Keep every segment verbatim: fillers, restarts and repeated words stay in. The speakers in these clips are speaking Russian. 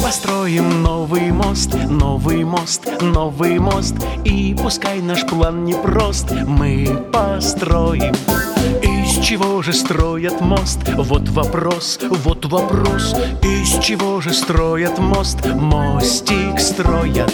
построим новый мост, новый мост, новый мост. И пускай наш план непрост, мы построим. Из чего же строят мост? Вот вопрос, вот вопрос. Из чего же строят мост? Мостик строят.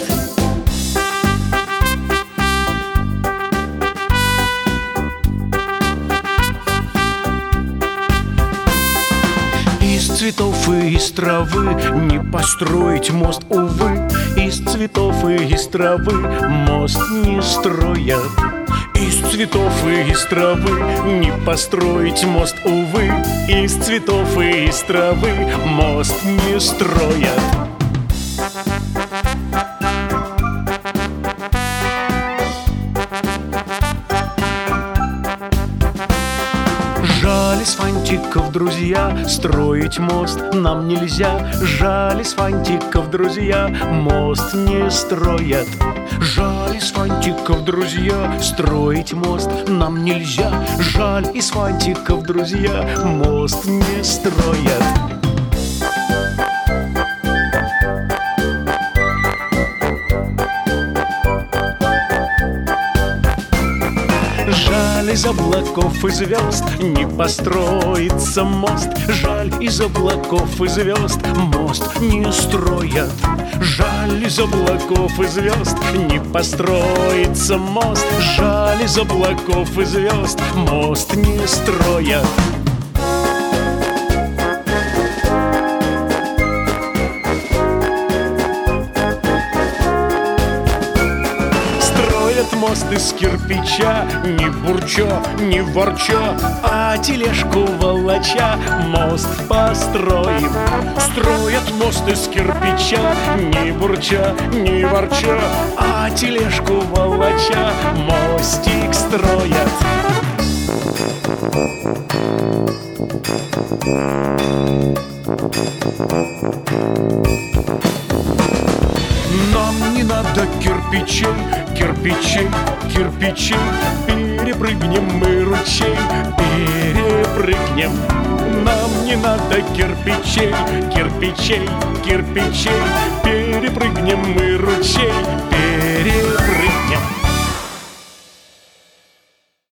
Из цветов и из травы не построить мост, увы. Из цветов и из травы мост не строят. Из цветов и из травы не построить мост, увы. Из цветов и из травы мост не строят. Жаль из фантиков, друзья, строить мост нам нельзя. Жаль из фантиков, друзья, мост не строят. Жаль из фантиков, друзья, строить мост нам нельзя. Жаль из фантиков, друзья, мост не строят. Жаль из облаков и звезд не построится мост. Жаль из облаков и звезд мост не строят. Жаль из облаков и звезд не построится мост. Жаль из облаков и звезд мост не строят. Мост из кирпича, не бурча, не ворча, а тележку волоча мост построим. Строят мост из кирпича, не бурча, не ворча, а тележку волоча мостик строят. Нам не надо кирпичей, кирпичей, кирпичей. Перепрыгнем мы ручей, перепрыгнем. Нам не надо кирпичей, кирпичей, кирпичей. Перепрыгнем мы ручей, перепрыгнем.